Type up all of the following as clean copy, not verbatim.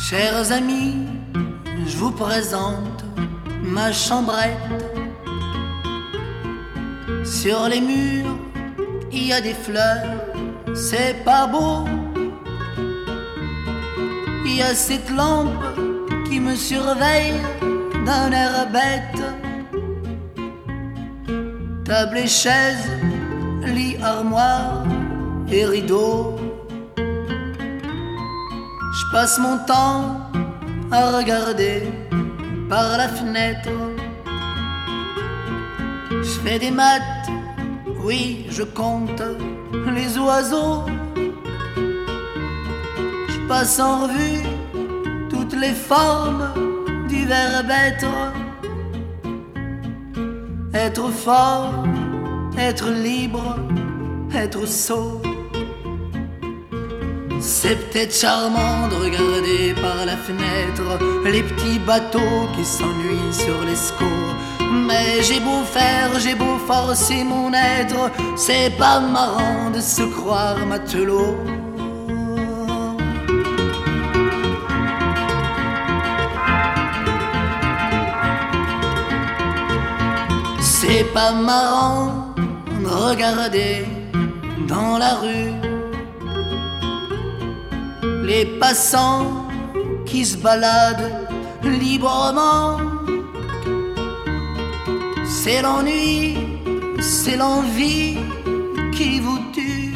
Chers amis, je vous présente ma chambrette. Sur les murs, il y a des fleurs, c'est pas beau. Il y a cette lampe qui me surveille d'un air bête. Table et chaise, lit, armoire et rideaux. Je passe mon temps à regarder par la fenêtre. Je fais des maths, oui, je compte les oiseaux. Je passe en revue toutes les formes du verbe être. Être fort, être libre, être sot. C'est peut-être charmant de regarder par la fenêtre les petits bateaux qui s'ennuient sur l'escaut. Mais j'ai beau faire, j'ai beau forcer mon être, c'est pas marrant de se croire matelot. C'est pas marrant de regarder dans la rue les passants qui se baladent librement. C'est l'ennui, c'est l'envie qui vous tue,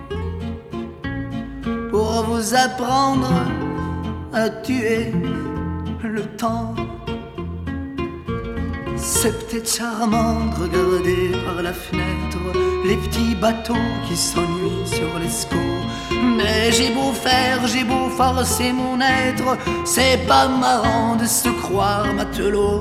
pour vous apprendre à tuer le temps. C'est peut-être charmant de regarder par la fenêtre les petits bateaux qui s'ennuient sur l'escaut. Mais j'ai beau faire, j'ai beau forcer mon être, c'est pas marrant de se croire matelot.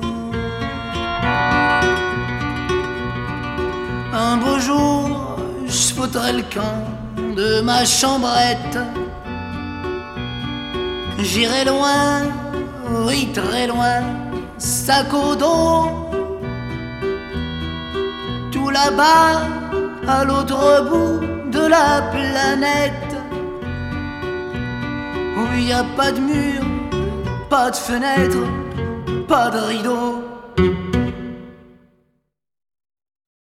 Un beau jour, je foutrai le camp de ma chambrette. J'irai loin, oui très loin, sac au dos. Tout là-bas, à l'autre bout de la planète, où il n'y a pas de mur, pas de fenêtre, pas de rideau.